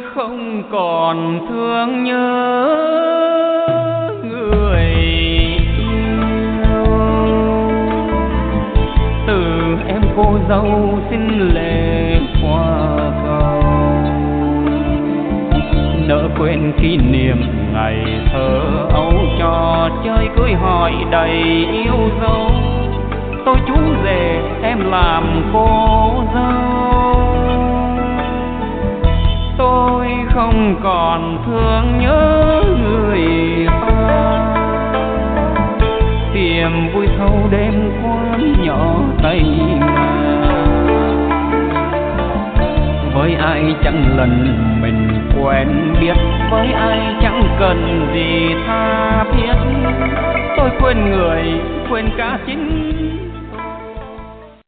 không còn thương nhớ người yêu. Từ em cô dâu xin lệ qua cầu, nỡ quên kỷ niệm ngày thơ ấu, trò chơi cưới hỏi đầy yêu dấu. Tôi chú rể em làm cô dâu, tôi không còn thương nhớ người ta. Tiệm vui thâu đêm quán nhỏ Tây Ngà, với ai chẳng lần mình quen biết, với ai chẳng cần gì tha thiết. Tôi quên người, quên cả chính